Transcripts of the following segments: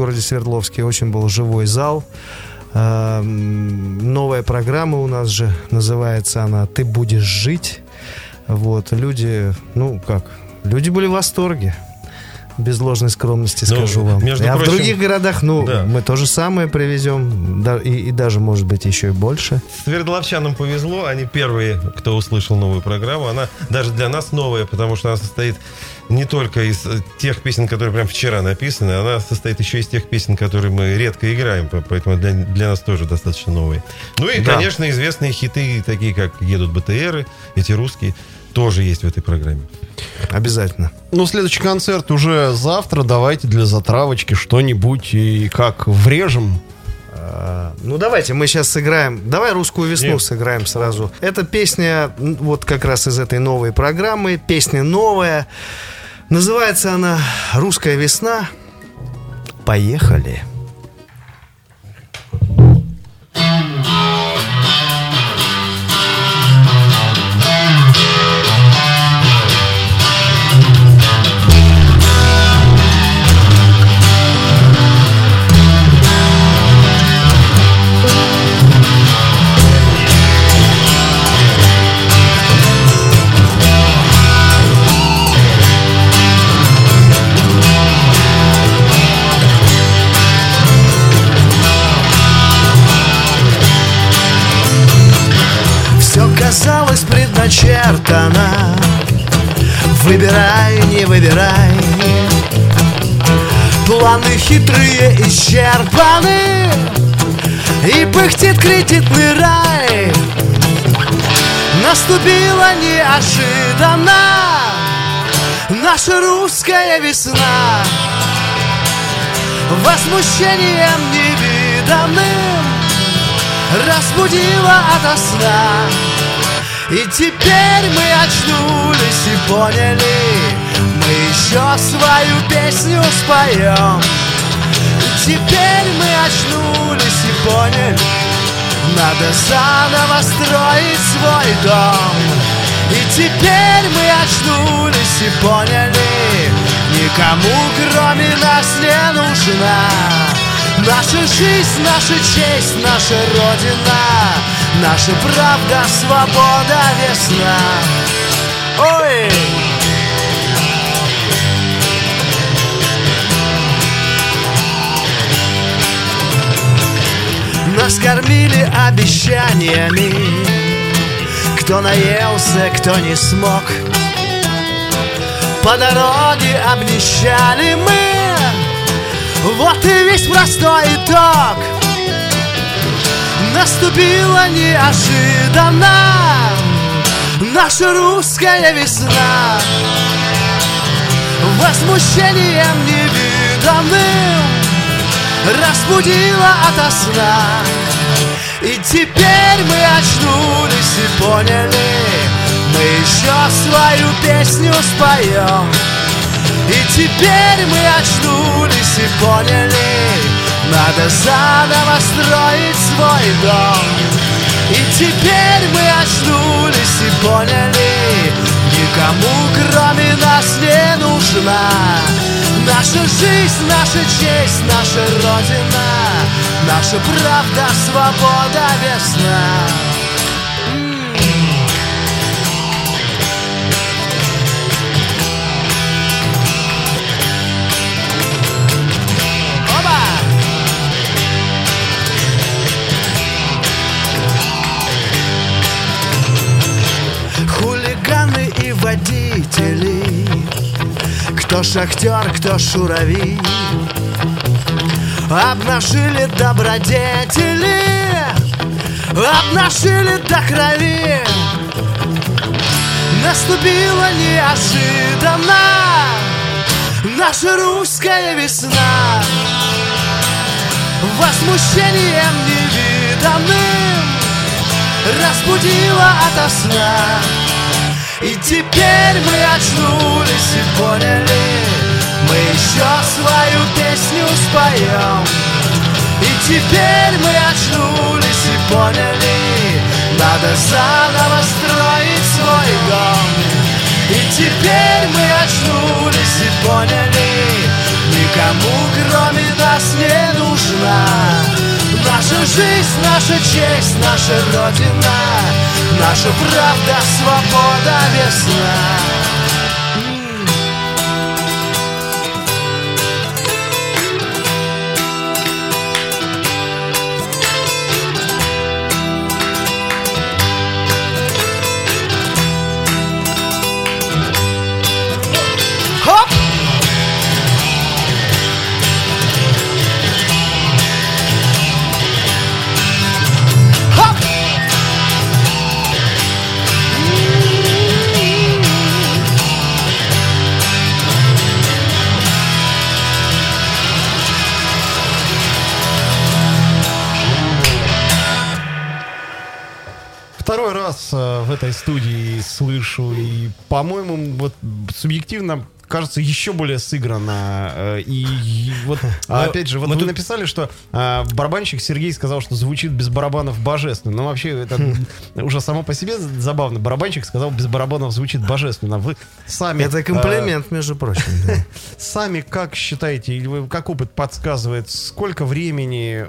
городе Свердловске. Очень был живой зал. Новая программа у нас же, называется она «Ты будешь жить». Вот, люди, люди были в восторге. Без ложной скромности скажу вам. В других городах, мы то же самое привезем, и даже, может быть, еще и больше. Свердловчанам повезло, они первые, кто услышал новую программу. Она даже для нас новая, потому что она состоит не только из тех песен, которые прям вчера написаны, она состоит еще из тех песен, которые мы редко играем, поэтому для нас тоже достаточно новые. Конечно, известные хиты, такие как «Едут БТРы», эти русские, тоже есть в этой программе. Обязательно. Следующий концерт уже завтра. Давайте для затравочки что-нибудь и как врежем. Давайте мы сейчас сыграем. Давай «Русскую весну» сыграем сразу. Это песня вот как раз из этой новой программы. Песня новая. Называется она «Русская весна». Поехали. Казалось, предначертано. Выбирай, не выбирай. Планы хитрые исчерпаны, и пыхтит кредитный рай. Наступила неожиданно наша русская весна. Возмущением невиданным разбудила ото сна. И теперь мы очнулись и поняли, мы еще свою песню споем. И теперь мы очнулись и поняли, надо заново строить свой дом. И теперь мы очнулись и поняли, никому кроме нас не нужна наша жизнь, наша честь, наша Родина, наша правда, свобода, весна. Ой! Нас кормили обещаниями, кто наелся, кто не смог. По дороге обнищали мы, вот и весь простой итог. Наступила неожиданно наша русская весна. Возмущением невиданным разбудила ото сна. И теперь мы очнулись и поняли, мы еще свою песню споем. И теперь мы очнулись и поняли, надо заново строить свой дом. И теперь мы очнулись и поняли, никому кроме нас не нужна наша жизнь, наша честь, наша Родина, наша правда, свобода, весна. Водители, кто шахтер, кто шуравей, обнажили добродетели, обнажили до крови. Наступила неожиданно наша русская весна. Возмущением невиданным разбудила ото сна. И теперь мы очнулись и поняли, мы еще свою песню споем. И теперь мы очнулись и поняли, надо заново строить свой дом. И теперь мы очнулись и поняли, никому кроме нас весна. Наша жизнь, наша честь, наша Родина, наша правда, свобода, весна. Второй раз в этой студии слышу, и, по-моему, вот субъективно кажется еще более сыгранно. И вот, опять же, вот вы написали, что барабанщик Сергей сказал, что звучит без барабанов божественно. Но вообще это уже само по себе забавно. Барабанщик сказал, без барабанов звучит божественно. Вы сами... Это комплимент, между прочим. Сами как считаете, или вы, как опыт подсказывает, сколько времени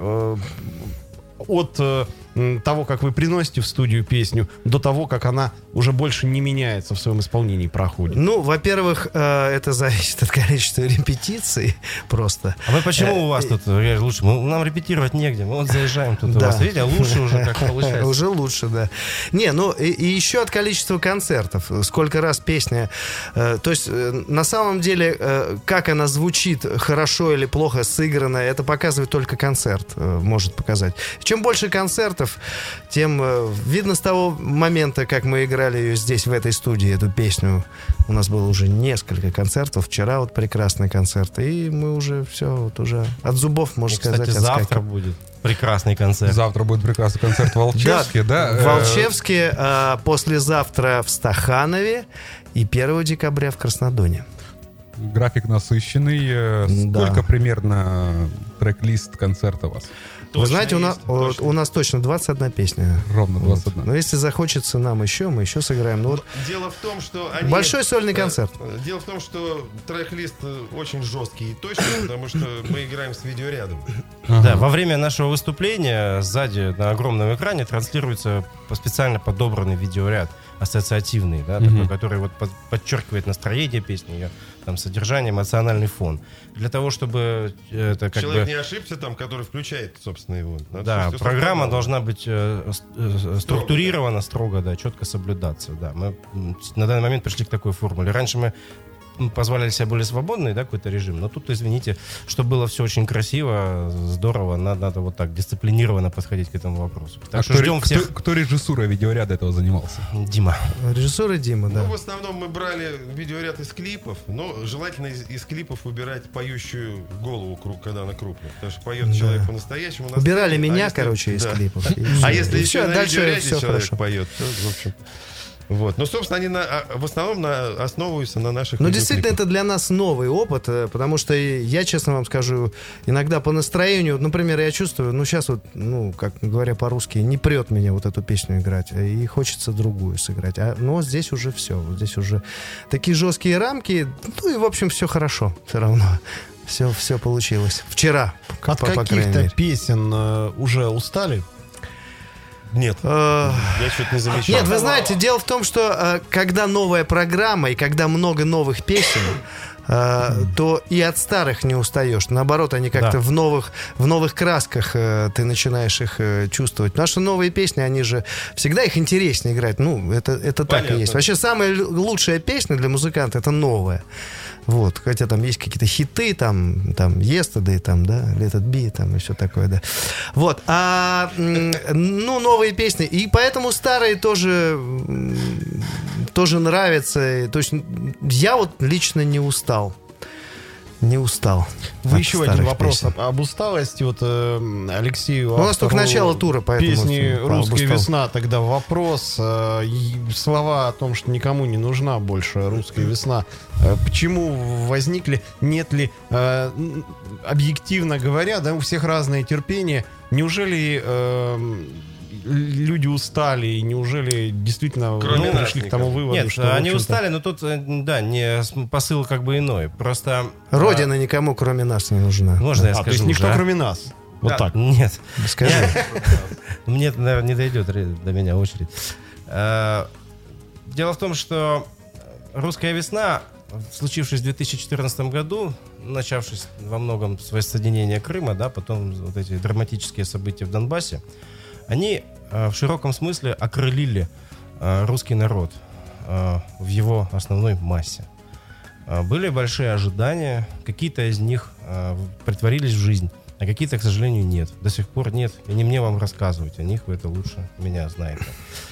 от того, как вы приносите в студию песню, до того, как она уже больше не меняется в своем исполнении, проходит? Ну, во-первых, это зависит от количества репетиций просто. А вы почему у вас тут лучше? Нам репетировать негде. Мы вот заезжаем тут у вас, видите, а лучше уже как получается. Уже лучше, да. Не, ну и еще от количества концертов. Сколько раз песня... То есть, на самом деле, как она звучит, хорошо или плохо сыграна, это показывает только концерт, может показать. Чем больше концертов, тем видно с того момента, как мы играли ее здесь, в этой студии, эту песню. У нас было уже несколько концертов. Вчера вот прекрасный концерт. И мы уже все, вот уже от зубов, можно сказать, кстати, завтра будет прекрасный концерт. Завтра будет прекрасный концерт в Волчевске, да? В Волчевске, послезавтра в Стаханове и 1 декабря в Краснодоне. График насыщенный. Сколько примерно трек-лист концерта у вас? Вы знаете, у нас точно 21 песня. Ровно 21. Вот. Но если захочется нам еще, мы еще сыграем. Вот. Дело в том, что большой сольный концерт. Дело в том, что трек-лист очень жесткий и точный, потому что мы играем с видеорядом. Да, во время нашего выступления сзади на огромном экране транслируется специально подобранный видеоряд, ассоциативный, да, такой, который вот подчеркивает настроение песни, ее там содержание, эмоциональный фон. Для того, чтобы это как человек не ошибся, там, который включает, собственно, его. Да, программа должна быть структурирована строго, да, четко соблюдаться. Да. Мы на данный момент пришли к такой формуле. Раньше мы позволяли себе более свободный, да, какой-то режим. Но тут, извините, чтобы было все очень красиво, здорово, надо вот так дисциплинированно подходить к этому вопросу. Так что ждем всех. Кто режиссурой видеоряда этого занимался? Дима. Режиссура Дима, да. Ну, в основном мы брали видеоряд из клипов, но желательно из клипов выбирать поющую голову, когда она крупная. Потому что поет человек по-настоящему. Убирали меня, короче, из клипов. А если еще на видеоряде человек поет, то, в общем... Вот. Ну, собственно, они в основном основываются на наших... Ну, действительно, это для нас новый опыт, потому что я, честно вам скажу, иногда по настроению, например, я чувствую, сейчас вот, как говоря по-русски, не прет меня вот эту песню играть, и хочется другую сыграть. Но здесь уже все, здесь уже такие жесткие рамки, и, в общем, все хорошо все равно. Все получилось. Вчера, от каких-то песен уже устали? Нет, я что-то не замечал. Нет, вы знаете, дело в том, что когда новая программа и когда много новых песен, то и от старых не устаешь. Наоборот, они как-то в новых красках ты начинаешь их чувствовать. Потому что новые песни, они же всегда их интереснее играть. Это так и есть. Вообще, самая лучшая песня для музыканта — это новая. Вот, хотя там есть какие-то хиты, там Yesterday, там, да, Let It Be, там, и все такое, да. Вот, новые песни, и поэтому старые тоже нравятся. То есть я вот лично не устал. Вы еще один вопрос об усталости. Вот Алексею... У нас только начало тура, поэтому... Песни «Русская весна», тогда вопрос. Слова о том, что никому не нужна больше «Русская весна». Почему возникли? Нет ли... Объективно говоря, да, у всех разное терпение. Неужели... люди устали, и неужели действительно пришли к тому выводу, нет, что... Нет, они устали, но тут, посыл как бы иной. Просто... Родина никому, кроме нас, не нужна. Можно я скажу? То есть никто, кроме нас. Вот так. Нет. Скажи. Мне, наверное, не дойдет до меня очередь. Дело в том, что «Русская весна», случившись в 2014 году, начавшись во многом с воссоединения Крыма, да, потом вот эти драматические события в Донбассе, они в широком смысле окрылили русский народ в его основной массе. Были большие ожидания, какие-то из них претворились в жизнь, а какие-то, к сожалению, нет. До сих пор нет, и не мне вам рассказывать о них, вы это лучше меня знаете.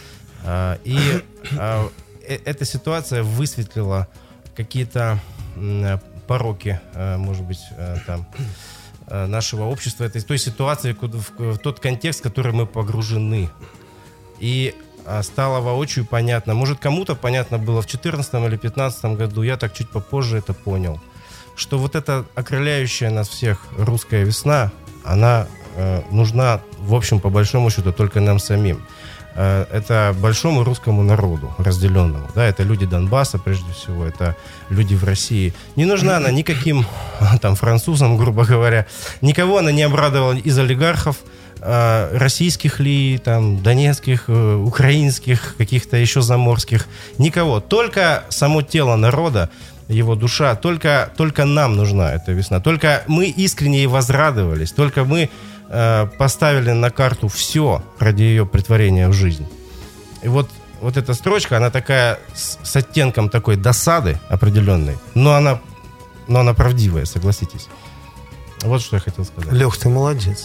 И эта ситуация высветлила какие-то пороки, может быть, там, нашего общества, той ситуации, в тот контекст, в который мы погружены. И стало воочию понятно, может, кому-то понятно было в 2014 или 2015 году, я так чуть попозже это понял, что вот эта окрыляющая нас всех русская весна, она нужна, в общем, по большому счету, только нам самим. Это большому русскому народу разделенному. Да, это люди Донбасса, прежде всего, это люди в России. Не нужна она никаким там французам, грубо говоря. Никого она не обрадовала из олигархов, российских ли, там, донецких, украинских, каких-то еще заморских. Никого. Только само тело народа, его душа, только нам нужна эта весна. Только мы искренне ей возрадовались, только мы поставили на карту все ради ее претворения в жизнь. И вот эта строчка, она такая с оттенком такой досады определенной, но она правдивая, согласитесь. Вот что я хотел сказать. Лех, ты молодец.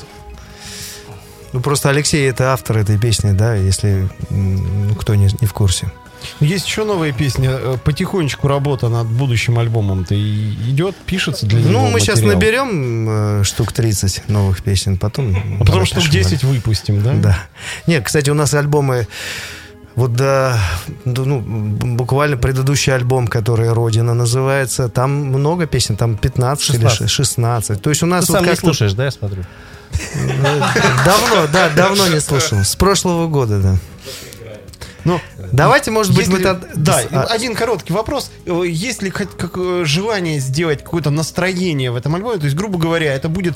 Ну, просто Алексей — это автор этой песни, да, если кто не в курсе. Есть еще новые песни. Потихонечку работа над будущим альбомом-то идет, пишется для него мы материал. сейчас наберем штук 30 новых песен, потом... А потом штук 10 выпустим, да? Да. Нет, кстати, у нас альбомы... Вот буквально предыдущий альбом, который «Родина» называется, там много песен, там 15 16. Или 16. То есть у нас... Ты сам не слушаешь, да, я смотрю? Давно не слушал. С прошлого года, да. Ну, давайте, может быть, один короткий вопрос. Есть ли хоть желание сделать какое-то настроение в этом альбоме? То есть, грубо говоря, это будет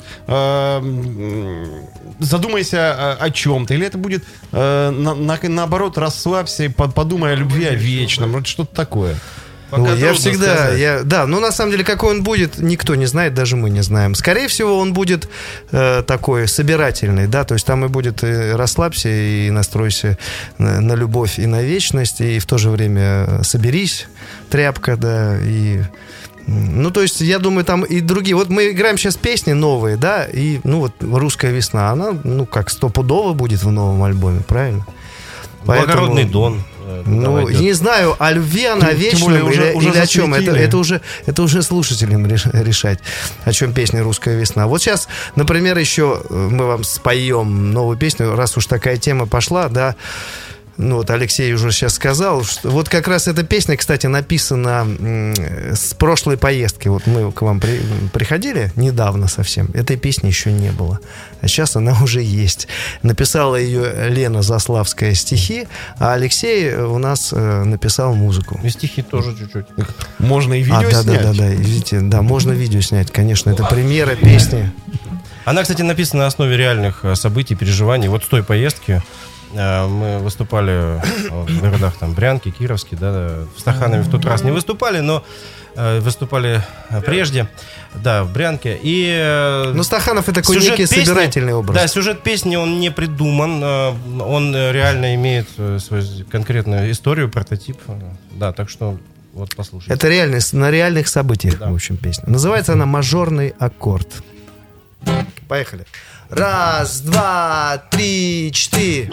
задумайся о чем-то, или это будет наоборот, расслабься и подумай о любви, о вечном, вот что-то такое. Я всегда... на самом деле, какой он будет, никто не знает, даже мы не знаем. Скорее всего, он будет такой собирательный, да, то есть там и будет расслабься и настройся на любовь и на вечность, и в то же время соберись, тряпка, да, и... Ну, то есть, я думаю, там и другие... Вот мы играем сейчас песни новые, да, и, «Русская весна», она, как стопудово будет в новом альбоме, правильно? «Благородный Дон». Я не знаю, о любви она о вечном или о чем. Это уже слушателям решать, о чем песня «Русская весна». Вот сейчас, например, еще мы вам споем новую песню, раз уж такая тема пошла, да. Алексей уже сейчас сказал, что вот как раз эта песня, кстати, написана с прошлой поездки. Вот мы к вам приходили недавно совсем, этой песни еще не было, а сейчас она уже есть. Написала ее Лена Заславская стихи, а Алексей у нас написал музыку. И стихи тоже чуть-чуть. Можно и видео снять. Да, можно видео снять, конечно, это премьера песни. Она, кстати, написана на основе реальных событий, переживаний. Вот с той поездки мы выступали в городах там Брянки, Кировский, да, в Стаханове в тот раз не выступали, но выступали прежде, да, в Брянке. И Стаханов — это такой некий собирательный образ. Да, сюжет песни, он не придуман, он реально имеет свою конкретную историю, прототип, да, так что вот послушайте. Это реальность, на реальных событиях, да. В общем, песня. Называется она «Мажорный аккорд». Поехали. 1, 2, 3, 4.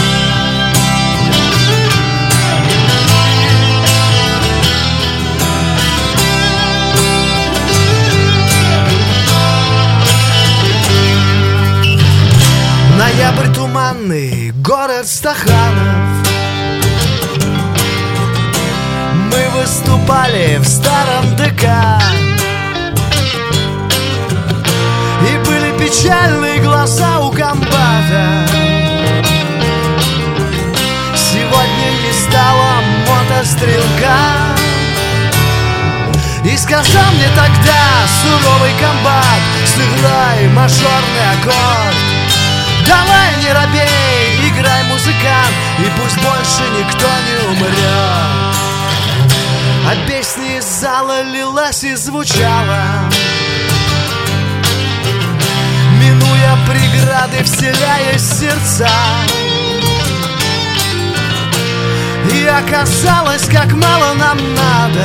Ноябрь туманный, город Стаханов. Мы выступали в старом ДК, и были печальные глаза у комбата. Сегодня не стало мотострелка. И сказал мне тогда суровый комбат: сыграй мажорный аккорд. Давай, не робей, играй, музыкант, и пусть больше никто не умрет. А песня из зала лилась и звучала, минуя преграды, вселяясь в сердца. И оказалось, как мало нам надо,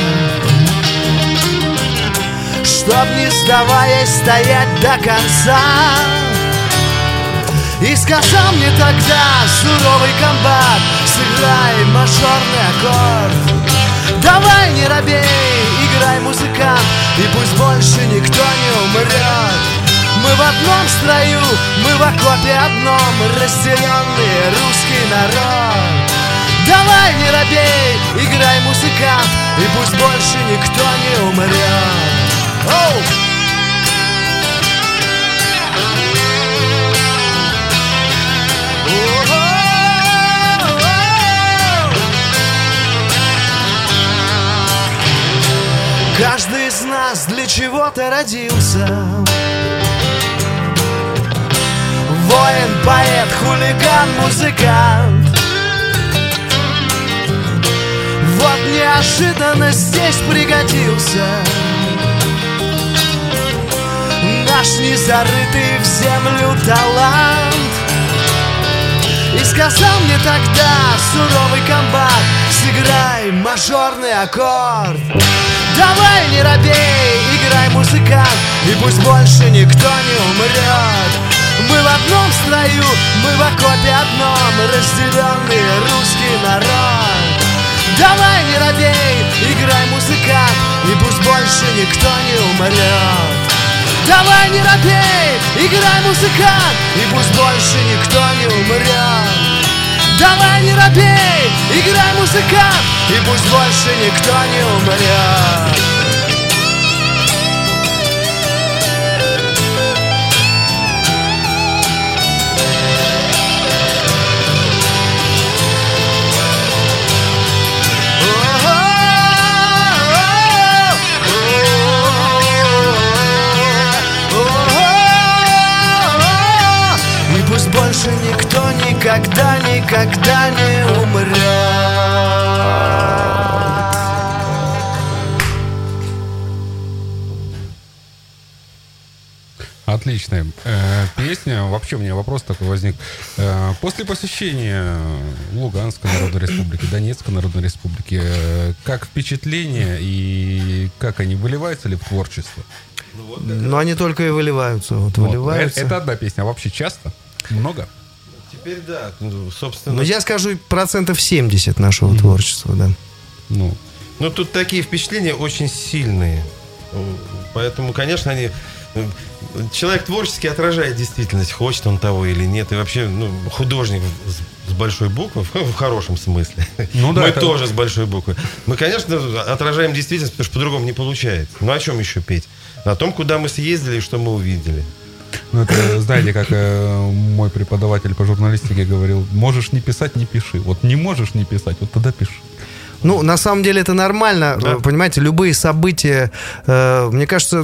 чтоб не сдаваясь стоять до конца. И сказал мне тогда суровый комбат: сыграй мажорный аккорд. Давай, не робей, играй, музыкант, и пусть больше никто не умрет. Мы в одном строю, мы в окопе одном, разделенный русский народ. Давай, не робей, играй, музыкант, и пусть больше никто не умрет. Оу! Каждый из нас для чего-то родился. Воин, поэт, хулиган, музыкант. Вот неожиданно здесь пригодился наш незарытый в землю талант. И сказал мне тогда суровый комбат: сыграй мажорный аккорд. Давай, не робей, играй, музыкант, и пусть больше никто не умрет. Мы в одном строю, мы в окопе одном, разделенный русский народ. Давай, не робей, играй, музыкант, и пусть больше никто не умрет. Давай, не робей, играй, музыкант, и пусть больше никто не умрет. Давай, не робей, играй, музыкант, и пусть больше никто не умрет. Больше никто никогда, никогда не умрет. Отличная песня. Вообще у меня вопрос такой возник. После посещения Луганской Народной Республики, Донецкой Народной Республики, как впечатления и как они выливаются ли в творчество? Но они только и выливаются. Выливаются. Это одна песня, а вообще часто? Много? Теперь да, собственно. Но я скажу 70% нашего творчества, да. Ну, тут такие впечатления очень сильные. Поэтому, конечно, они... Человек творчески отражает действительность, хочет он того или нет. И вообще, художник с большой буквы, в хорошем смысле. Ну, да, мы тоже с большой буквы. Мы, конечно, отражаем действительность, потому что по-другому не получается. Ну, о чем еще петь? О том, куда мы съездили и что мы увидели. Ну, это, знаете, как мой преподаватель по журналистике говорил: можешь не писать, не пиши. Вот не можешь не писать, вот тогда пиши. Ну, на самом деле это нормально, да? Понимаете, любые события, мне кажется,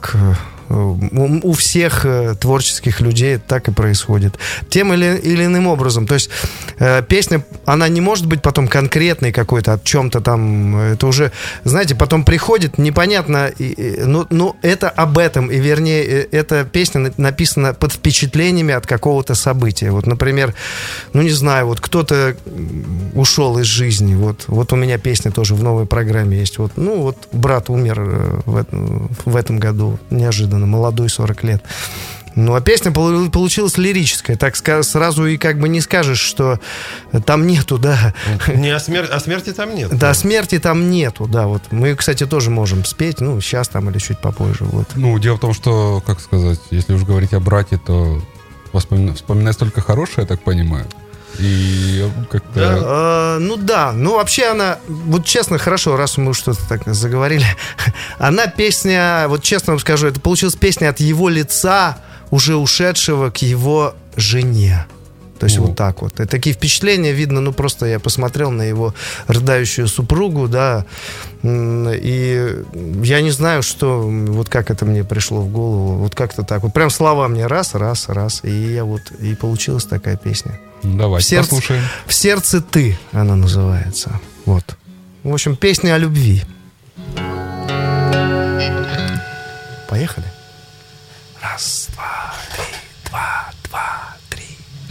у всех творческих людей так и происходит. Тем или иным образом. То есть песня, она не может быть потом конкретной какой-то, о чем-то там. Это уже, знаете, потом приходит непонятно, но это об этом. И вернее, эта песня написана под впечатлениями от какого-то события. Вот, например, не знаю, вот кто-то ушел из жизни. Вот у меня песня тоже в новой программе есть. Вот брат умер в этом году неожиданно. Молодой, 40 лет. А песня получилась лирическая. Так сразу и как бы не скажешь, что там нету, да. Смерти там нет. Да, смерти там нету, да. Вот мы, кстати, тоже можем спеть, сейчас там или чуть попозже. Вот. Дело в том, что, как сказать, если уж говорить о брате, то вспоминать только хорошее, я так понимаю. И как-то... Да. Вообще она, вот честно, хорошо, раз мы что-то так заговорили, она песня, вот честно вам скажу, это получилась песня от его лица, уже ушедшего, к его жене. То есть вот так вот. И такие впечатления видно, ну просто я посмотрел на его рыдающую супругу, да, и я не знаю, что, вот как это мне пришло в голову, вот как-то так, вот прям слова мне раз, и я вот, и получилась такая песня. Давайте послушаем. «В сердце ты» она называется. Вот. В общем, песня о любви. Поехали? Раз, два, три, два, три.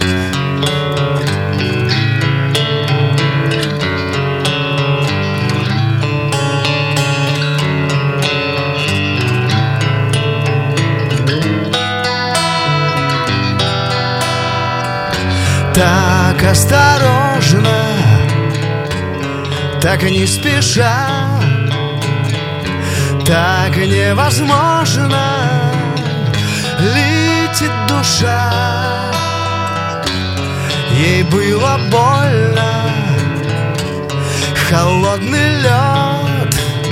Так осторожно, так не спеша, так невозможно летит душа. Ей было больно, холодный лед.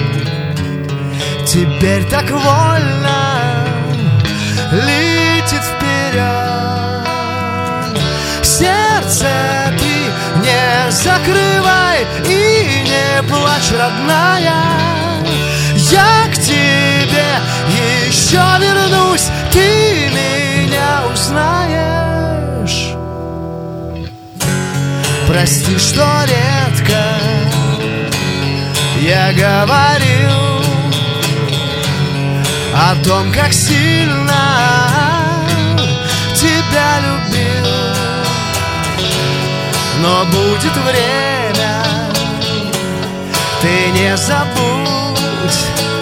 Теперь так вольно летит вперед. Сердце ты не закрывай и не плачь, родная. Я к тебе еще вернусь, ты меня узнаешь. Прости, что редко я говорил о том, как сильно тебя любил. Но будет время, ты не забудь,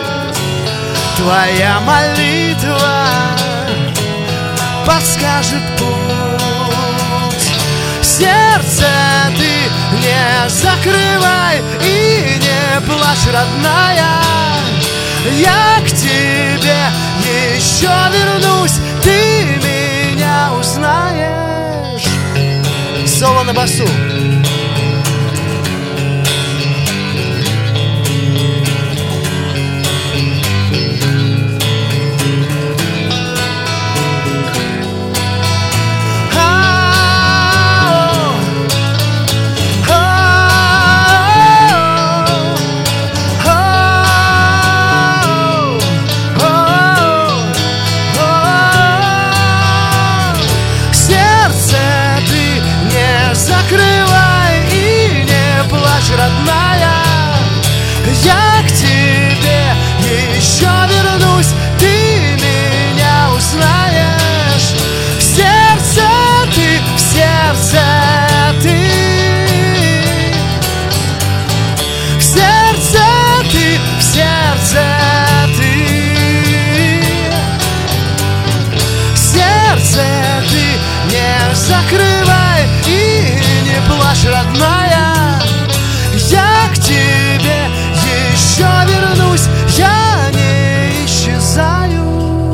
твоя молитва подскажет путь. Сердце ты не закрывай и не плачь, родная. Я к тебе еще вернусь, ты меня узнаешь. Соло на басу. Родная, я к тебе еще вернусь, ты меня узнаешь. В сердце ты, в сердце ты, в сердце ты, в сердце ты, сердце ты не закрывай и не плачь, родная. Я к тебе еще вернусь, я не исчезаю.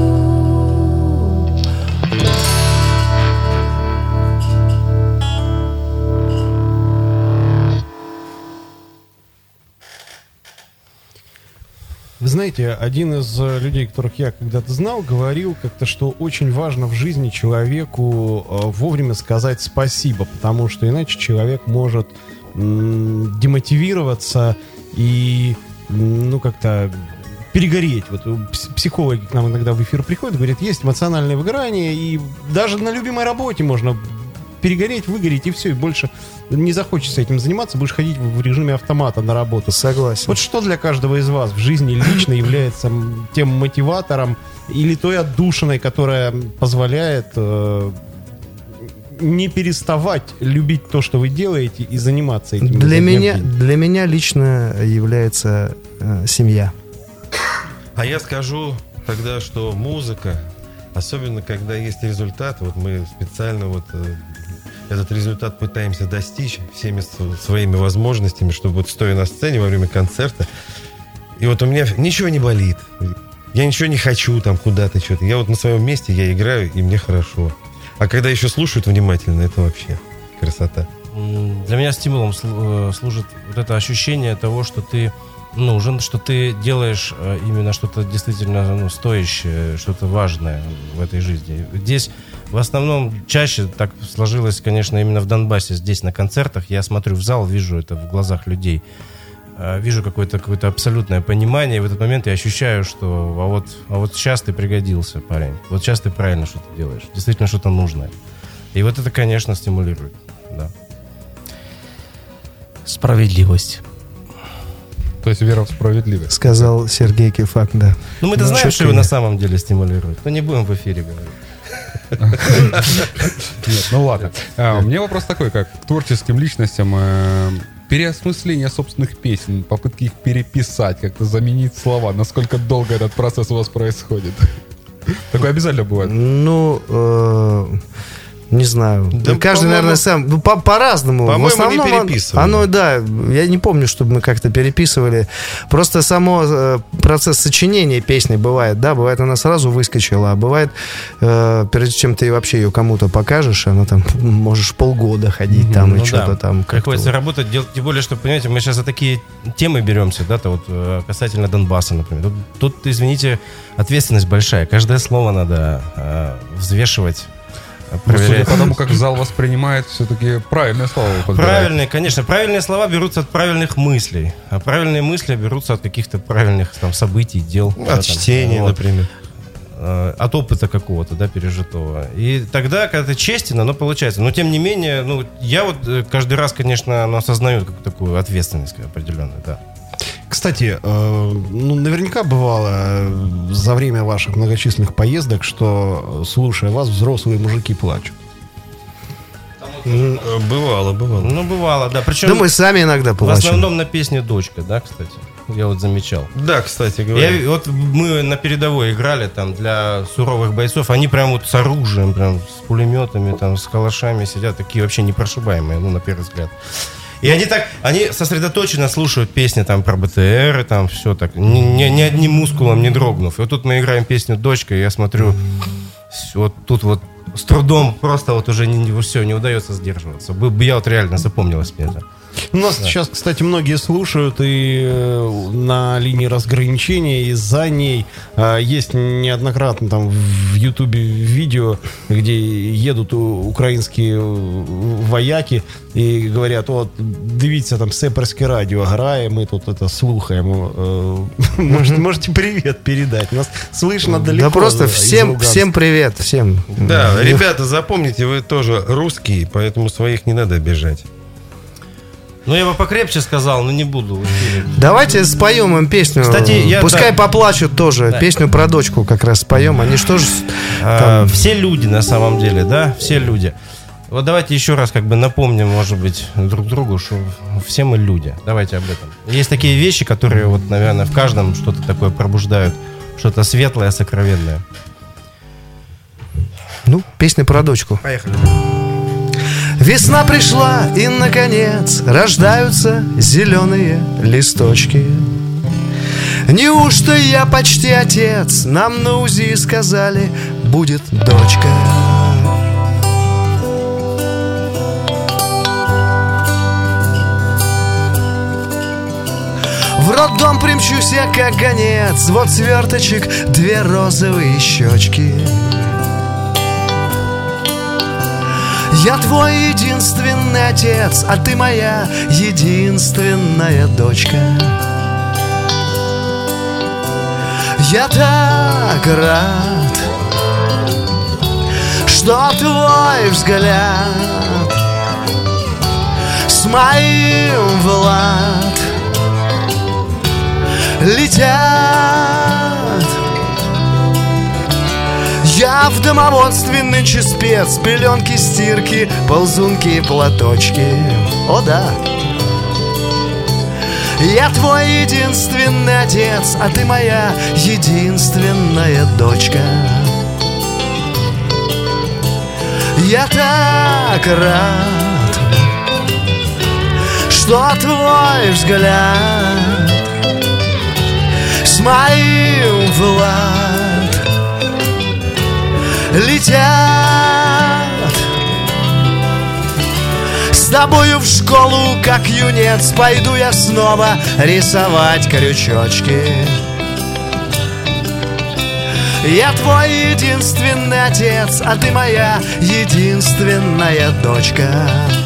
Вы знаете, один из людей, которых я когда-то знал, говорил как-то, что очень важно в жизни человеку вовремя сказать спасибо, потому что иначе человек может демотивироваться и, ну, как-то перегореть. Вот психологи к нам иногда в эфир приходят, говорят, есть эмоциональное выгорание, и даже на любимой работе можно перегореть, выгореть, и все, и больше не захочется этим заниматься, будешь ходить в режиме автомата на работу. Согласен. Вот что для каждого из вас в жизни лично является тем мотиватором или той отдушиной, которая позволяет не переставать любить то, что вы делаете, и заниматься этим? Для меня лично является семья. А я скажу тогда, что музыка, особенно когда есть результат, вот мы специально вот этот результат пытаемся достичь всеми своими возможностями, чтобы вот стоя на сцене во время концерта, и вот у меня ничего не болит, я ничего не хочу там куда-то что-то, я вот на своем месте, я играю, и мне хорошо. А когда еще слушают внимательно, это вообще красота. Для меня стимулом служит вот это ощущение того, что ты нужен, что ты делаешь именно что-то действительно стоящее, что-то важное в этой жизни. Здесь в основном чаще так сложилось, конечно, именно в Донбассе. Здесь на концертах я смотрю в зал, вижу это в глазах людей. Вижу какое-то абсолютное понимание, и в этот момент я ощущаю, что а вот сейчас ты пригодился, парень. Вот сейчас ты правильно что-то делаешь. Действительно что-то нужное. И вот это, конечно, стимулирует. Да. Справедливость. То есть вера в справедливость. Сказал Сергей Кифак, да. Ну, мы-то знаем, что его на самом деле стимулирует. Но не будем в эфире говорить. Нет, ну ладно. У меня вопрос такой, как к творческим личностям. Переосмысление собственных песен, попытки их переписать, как-то заменить слова. Насколько долго этот процесс у вас происходит? Такое обязательно бывает? Ну, не знаю. Да, каждый, наверное, сам. Ну, по-разному. По-моему, в основном не переписывали. Оно, да. Я не помню, чтобы мы как-то переписывали. Просто само процесс сочинения песни бывает, да, бывает она сразу выскочила, а бывает, прежде чем ты вообще ее кому-то покажешь, она там можешь полгода ходить там и что-то там. Приходится работать, тем более, что, понимаете, мы сейчас за такие темы беремся, да, то вот касательно Донбасса, например. Тут, извините, ответственность большая. Каждое слово надо взвешивать. Судя по тому, как зал воспринимает, все-таки правильные слова. Правильные, конечно. Правильные слова берутся от правильных мыслей. А правильные мысли берутся от каких-то правильных там событий, дел. От чтения, например. От опыта какого-то, да, пережитого. И тогда, когда ты честен, оно получается. Но, тем не менее, ну, я вот каждый раз, конечно, осознаю такую ответственность определенную, да. Кстати, ну, наверняка бывало за время ваших многочисленных поездок, что, слушая вас, взрослые мужики плачут. Бывало. Ну, бывало, да. Причем да мы сами иногда плачем. В основном на песне «Дочка», да, кстати. Я вот замечал. Да, кстати говоря. Вот мы на передовой играли там для суровых бойцов. Они прям вот с оружием, прям с пулеметами, там, с калашами сидят. Такие вообще непрошибаемые, ну, на первый взгляд. И они сосредоточенно слушают песни там про БТР, и там все так, ни одним мускулом не дрогнув. И вот тут мы играем песню «Дочка», и я смотрю, вот тут вот с трудом просто вот уже все, не удается сдерживаться. Я вот реально запомнилось мне это. У нас сейчас, кстати, многие слушают, и на линии разграничения, и за ней есть неоднократно там в Ютубе видео, где едут украинские вояки и говорят: от, дивіться, там сепарське радіо грає, мы тут это слухаем. Можете привет передать. Нас слышно далеко. Да просто всем привет, всем. Да, ребята, запомните, вы тоже русские, поэтому своих не надо обижать. Ну, я бы покрепче сказал, но не буду. Давайте споем им песню. Кстати, пускай поплачут тоже. Да. Песню про дочку как раз споем. Они что же... Все люди, на самом деле, да? Все люди. Вот давайте еще раз как бы напомним, может быть, друг другу, что все мы люди. Давайте об этом. Есть такие вещи, которые, вот, наверное, в каждом что-то такое пробуждают. Что-то светлое, сокровенное. Ну, песня про дочку. Поехали. Весна пришла, и, наконец, рождаются зеленые листочки. Неужто я почти отец? Нам на УЗИ сказали, будет дочка. В роддом примчусь я, как гонец. Вот сверточек, 2 розовые щечки. Я твой единственный отец, а ты моя единственная дочка. Я так рад, что твой взгляд с моим, Влад, летят. Я в домоводстве нынче спец. Пеленки, стирки, ползунки и платочки. О да. Я твой единственный отец, а ты моя единственная дочка. Я так рад, что твой взгляд с моим, Влад, летят. С С тобою в школу, как юнец, пойду я снова рисовать крючочки. Я твой единственный отец, а ты моя единственная дочка.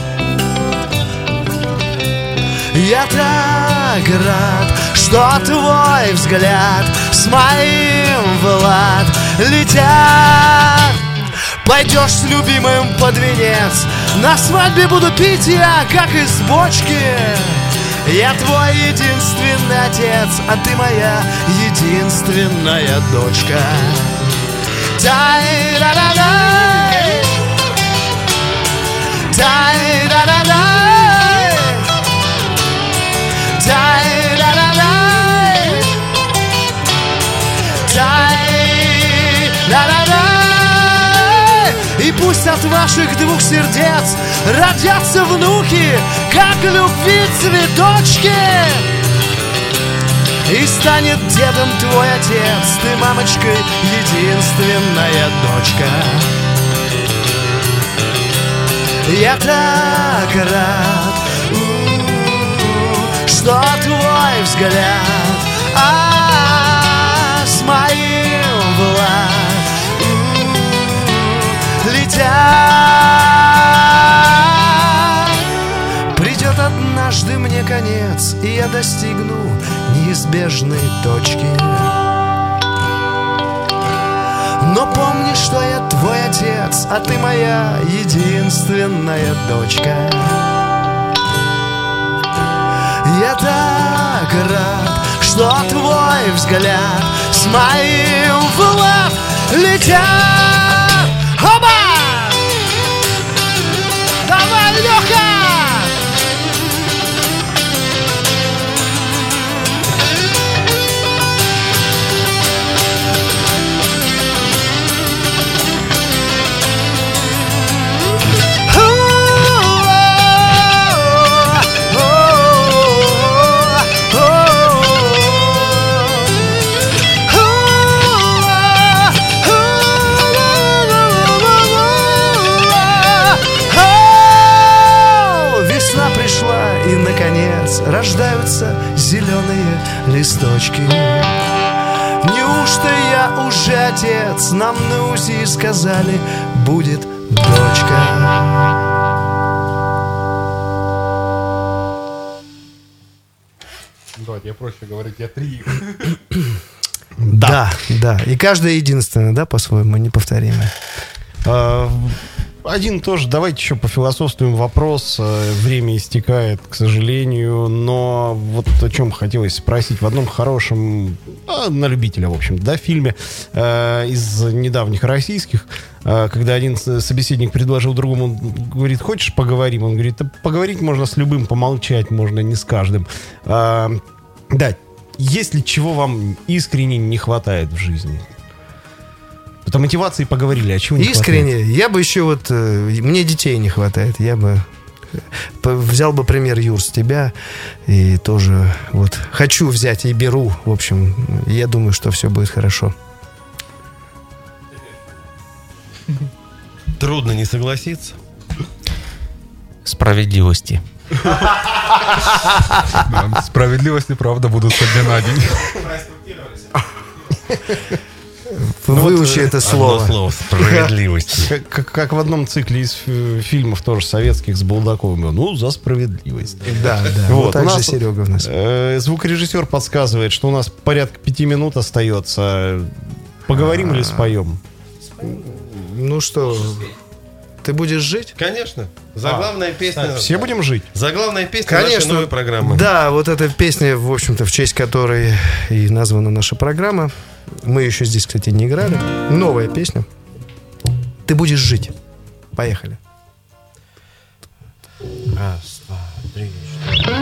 Я так рад, что твой взгляд с моим в лад летят. Пойдешь с любимым под венец, на свадьбе буду пить я, как из бочки. Я твой единственный отец, а ты моя единственная дочка. Тай-да-да-дай, тай-да-да-дай, тай-да-да-дай, тай-да-да-дай. И пусть от ваших двух сердец родятся внуки, как любви цветочки. И станет дедом твой отец, ты, мамочкой, единственная дочка. Я так рад, что твой взгляд с моим в лад летят. Придет однажды мне конец, и я достигну неизбежной точки. Но помни, что я твой отец, а ты моя единственная дочка. Я так рад, что твой взгляд с моим в лад летят. Оба! Давай, Леха! Рождаются зеленые листочки. Неужто я уже отец? Нам на УЗИ сказали, будет дочка. Давайте, я проще говорить, я 3. Да. И каждая единственная, да, по-своему, неповторимая. Один тоже, давайте еще пофилософствуем вопрос. Время истекает, к сожалению. Но вот о чем хотелось спросить. В одном хорошем, на любителя, в общем, да, фильме из недавних российских, когда один собеседник предложил другому, он говорит, хочешь поговорим? Он говорит, поговорить можно с любым, помолчать можно не с каждым. Да, есть ли чего вам искренне не хватает в жизни? О мотивации поговорили, а чего не искренне, хватает? Я бы еще вот... Мне детей не хватает. Я бы взял бы пример, Юр, с тебя. И тоже вот хочу взять и беру. В общем, я думаю, что все будет хорошо. Трудно не согласиться. Справедливости. Справедливости, правда, будут со дня на день. Выучи это слово. Одно слово. Справедливость. Как в одном цикле из фильмов тоже советских с Булдаковым. Ну, за справедливость. Да. Вот так же Серега у нас. Звукорежиссер подсказывает, что у нас порядка 5 минут остается. Поговорим или споем? Ну что, ты будешь жить? Конечно. Заглавная песня. Все будем жить? Заглавная песня нашей новой программы. Да, вот эта песня, в общем-то, в честь которой и названа наша программа. Мы еще здесь, кстати, не играли. Новая песня. Ты будешь жить. Поехали. Раз, два, три, 4.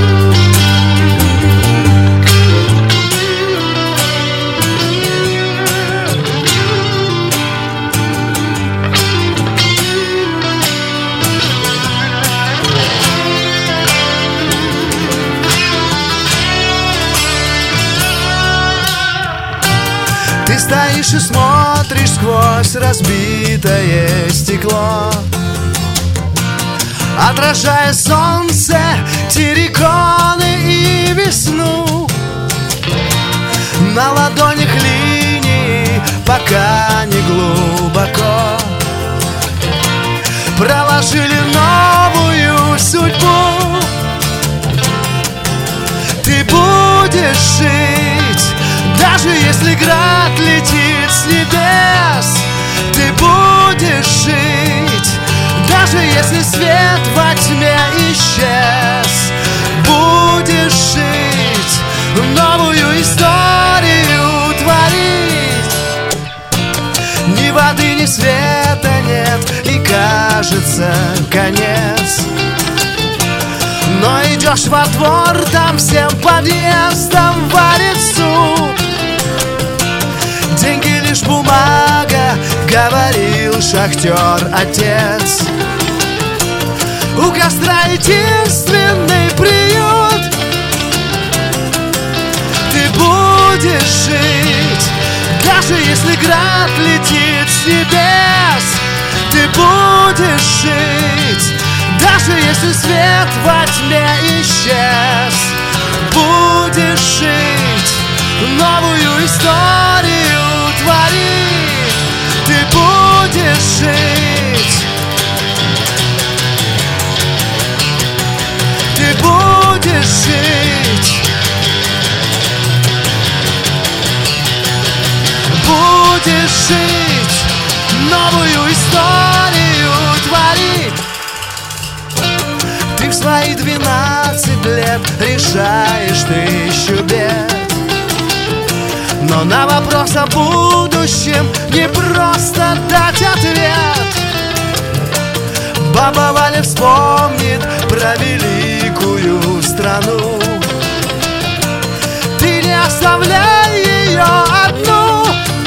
Ты стоишь и смотришь сквозь разбитое стекло. отражая солнце, терриконы и весну. На ладонях линии, пока не глубоко, проложили новую судьбу. Ты будешь жить, даже если град летит с небес. Ты будешь жить, даже если свет во тьме исчез. Будешь жить, новую историю творить. Ни воды, ни света нет, и кажется конец. Но идешь во двор, там всем подъездом варит суп. Деньги лишь бумага, говорил шахтер-отец. У костра единственный приют. Ты будешь жить, даже если град летит с небес. Ты будешь жить, даже если свет во тьме исчез. Будешь жить, новую историю творить. Ты будешь жить. Ты будешь жить. Будешь жить, новую историю творить. Ты в свои 12 лет решаешь тысячу бед, но на вопрос о будущем не просто дать ответ. Баба Валя вспомнит про великую страну. Ты не оставляй ее одну.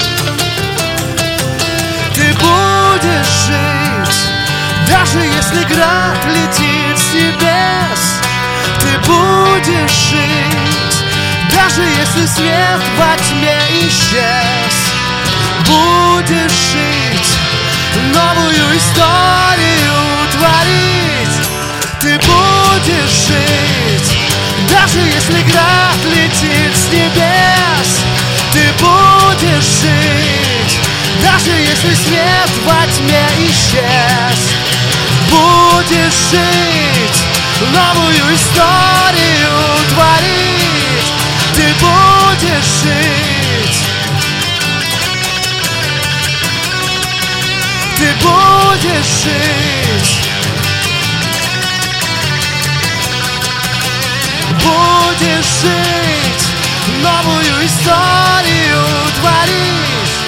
Ты будешь жить, даже если град летит с небес. Ты будешь жить, даже если свет во тьме исчез. Будешь жить, новую историю творить. Ты будешь жить, даже если град летит с небес. Ты будешь жить, даже если свет во тьме исчез. Будешь жить, новую историю творить. Ты будешь жить. Ты будешь жить. Будешь жить, новую историю творить.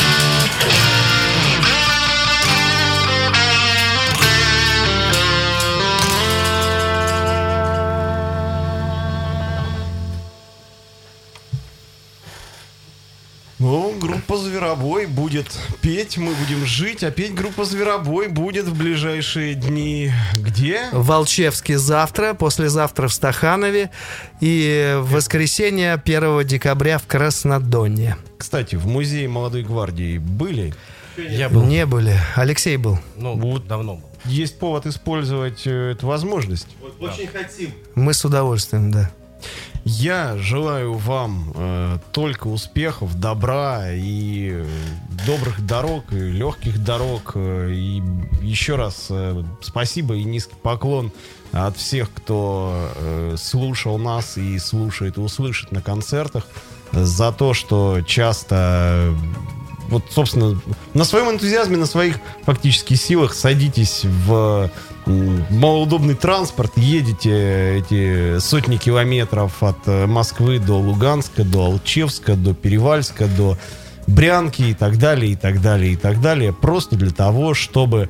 Ну, группа «Зверобой» будет петь, мы будем жить, а петь группа «Зверобой» будет в ближайшие дни где? В Волчевске завтра, послезавтра в Стаханове и в воскресенье 1 декабря в Краснодоне. Кстати, в музее молодой гвардии были? Я был. Не были. Алексей был. Ну, Вот. давно был. Есть повод использовать эту возможность. Очень хотим. Мы с удовольствием, да. Я желаю вам только успехов, добра и добрых дорог, и легких дорог. И еще раз спасибо и низкий поклон от всех, кто слушал нас и слушает и услышит на концертах, за то, что часто... Вот, собственно, на своем энтузиазме, на своих фактически силах садитесь в малоудобный транспорт, едете эти сотни километров от Москвы до Луганска, до Алчевска, до Перевальска, до Брянки и так далее, и так далее, и так далее. Просто для того, чтобы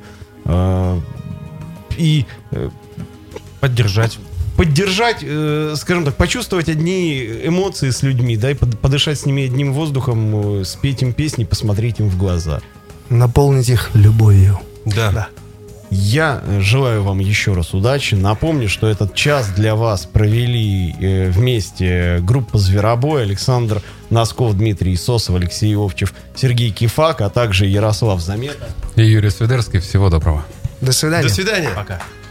поддержать, скажем так, почувствовать одни эмоции с людьми, да, и подышать с ними одним воздухом, спеть им песни, посмотреть им в глаза. Наполнить их любовью. Да. Я желаю вам еще раз удачи. Напомню, что этот час для вас провели вместе группа «Зверобой», Александр Носков, Дмитрий Исосов, Алексей Овчев, Сергей Кифак, а также Ярослав Замета и Юрий Свидерский. Всего доброго. До свидания. До свидания. Пока.